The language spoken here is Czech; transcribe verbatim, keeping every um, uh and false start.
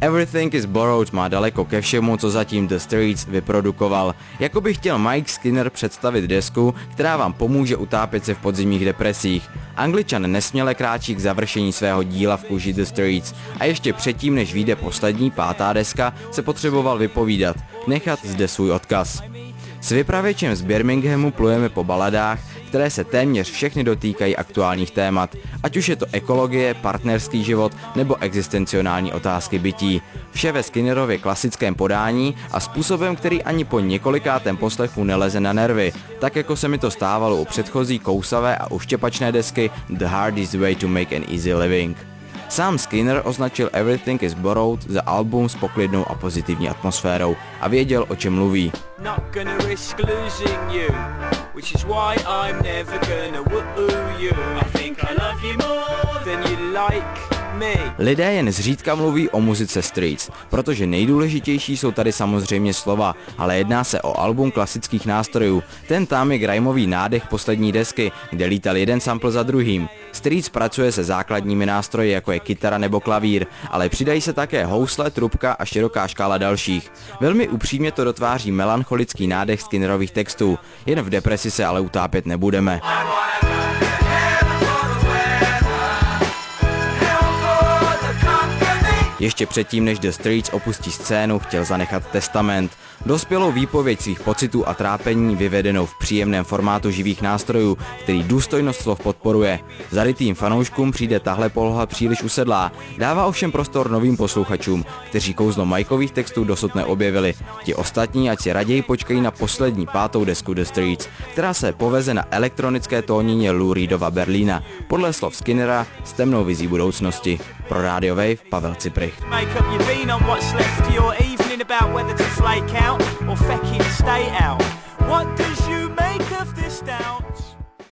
Everything is Borrowed má daleko ke všemu, co zatím The Streets vyprodukoval. Jako by chtěl Mike Skinner představit desku, která vám pomůže utápět se v podzimních depresích. Angličan nesměle kráčí k završení svého díla v kůži The Streets a ještě předtím, než vyjde poslední, pátá deska, se potřeboval vypovídat, nechat zde svůj odkaz. S vypravěčem z Birminghamu plujeme po baladách, které se téměř všechny dotýkají aktuálních témat, ať už je to ekologie, partnerský život nebo existencionální otázky bytí. Vše ve Skinnerově klasickém podání a způsobem, který ani po několikátém poslechu neleze na nervy, tak jako se mi to stávalo u předchozí kousavé a uštěpačné desky The Hardest Way to Make an Easy Living. Sám Skinner označil Everything is Borrowed za album s poklidnou a pozitivní atmosférou a věděl, o čem mluví. Lidé jen zřídka mluví o muzice Streets, protože nejdůležitější jsou tady samozřejmě slova, ale jedná se o album klasických nástrojů. Ten tam je grimeový nádech poslední desky, kde lítal jeden sample za druhým. Streets pracuje se základními nástroji, jako je kytara nebo klavír, ale přidají se také housle, trubka a široká škála dalších. Velmi upřímně to dotváří melancholický nádech Skinnerových textů, jen v depresi se ale utápět nebudeme. Ještě předtím, než The Streets opustí scénu, chtěl zanechat testament. Dospělou výpověď svých pocitů a trápení vyvedenou v příjemném formátu živých nástrojů, který důstojnost slov podporuje. Zarytým fanouškům přijde tahle poloha příliš usedlá, dává ovšem prostor novým posluchačům, kteří kouzlo Mikeových textů dosud neobjevili. Ti ostatní ať si raději počkají na poslední pátou desku The Streets, která se poveze na elektronické tónině Lou Reedova Berlína, podle slov Skinnera s temnou vizí budoucnosti. Pro Radio Wave Pavel Cyprich.